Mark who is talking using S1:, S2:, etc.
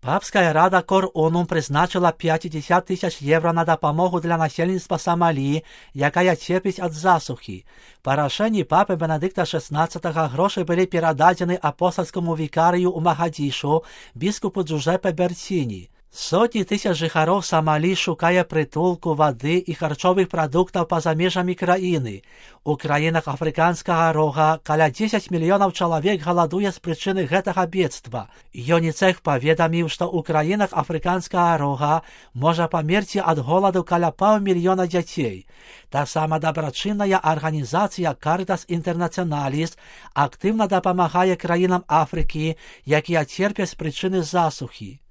S1: Папская рада Кор-ОНУ призначила 50 тисяч євро на допомогу для насельництва Сомалі, яка терпить від засухи. По рішенню папи Бенедикта XVI гроші були передадені апостольському вікарію у Магадішу, біскупу Джузеппе Бертіні. Сотні тисяч жихарів Сомалі шукає притулку, води і харчових продуктів поза межами країни. У країнах Африканського рога каля 10 мільйонів чоловік голодує з причини цього бедства. ЮНІСЕФ повідомив, що у країнах Африканського рога може померти від голоду каля півмільйона дітей. Та сама доброчинна організація Caritas Internationalis активно допомагає країнам Африки, які терпять з причини засухи.